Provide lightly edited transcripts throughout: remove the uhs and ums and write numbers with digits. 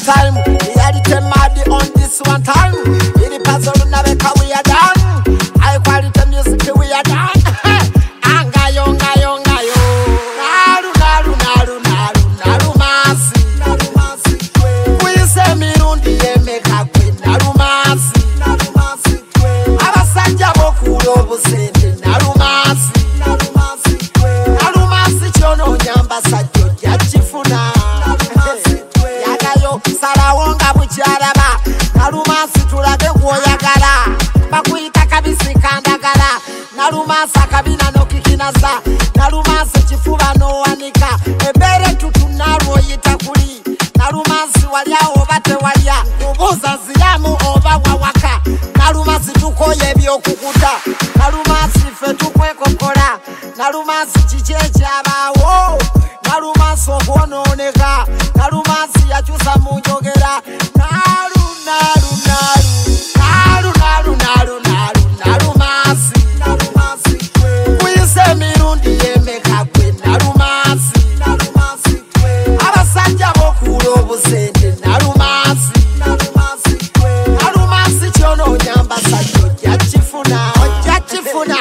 time. Reality mad on this one time. Ili puzzle na beka we are done. High quality music we are done. Angayo, ngayo, ngayo. Naru, naru, naru, naru, naru masi. Naru masi kwe. Kuise mirundi yemeka kwe. Naru masi. Naru masi kwe. Abasajja bokulo obusente. Naru masi. Naru masi kwe. Naru masi chono nyamba sajjo jachifuna. Naru masi kwe. Yagayo salawonga bucharaba. Naru masi tulage kuoyagala. Bakuyita kabisi kandagala. Narumasa kabina no kikinaza. Narumasa chifuba no wanika. Ebere tutu naro yitakuli. Narumasi walia obate walia. Ubuza ziyamu oba wawaka. Narumasi tukoye byokukuta. Narumasi fetukwe kokola. Narumasi chicheche abawo. Narumasi okwononeka. Narumasi yachusa munjogera. Naru, naru, naru. Naru, naru, naru, naru. Narumasi. Narumasi kwe. Kuise mirundi yemeka kwe. Narumasi. Narumasi kwe. Abasajja bokulo obusente. Narumasi. Narumasi kwe. Narumasi chono nyamba sajjo jachifuna. Jachifuna.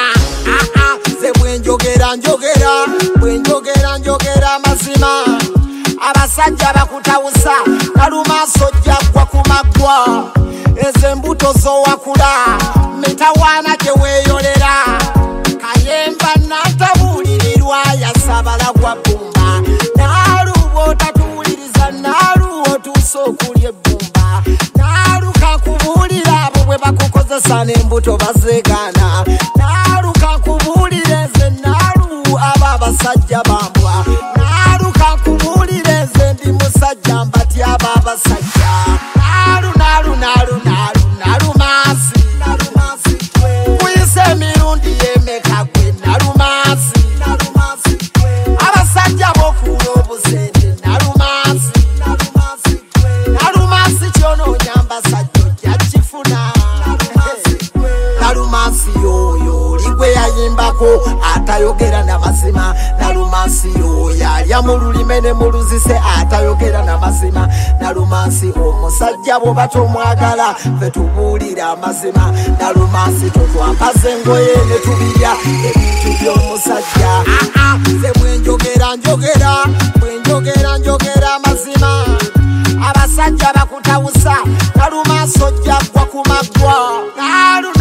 Bwenjogera njogera. Bwenjogera njogera mazima. Abasajja bakutawusa. Narumasi ojjagwa kumagwa. Ezembuto zowakula. Mitawana gyeweyolera. Kayemba natabulirirwa yasabala gwa bbumba. Naluwo otatuwuliriza naluwo otuusa okulya ebbumba. Nalu kankubulira abo bwe bakukozesa n'embuto bazeegaana. Nalu kankubulira nze nalu abo abasajja bambwa. Nalu kankubulira nze ndi musajja mbatya abo abasajja. Nalu, nalu, nalu, nalu, narumasi. Narumasi kwe. Kuise mirundi yemeka kwe. Narumasi. Narumasi kwe. Abasajja bokulo obusente. Narumasi. Narumasi kwe. Narumasi chono nyamba sajjo jachifuna. Narumasi kwe. Narumasi yoyo ligwe yayimbako atayogera n'amazima. Narumasi yoyo yalya mu lulime ne mu luzise atayogera n'amazima. Narumasi omusajja bw'oba tomwagala ffe tubuulira amazima. Narumasi totwambaza engoye ne tubirya ebintu by'omusajja. Nze bwenjogera njogera. Bwenjogera njogera amazima. Abasajja bakutawusa. Narumasi ojja gwa ku maggwa.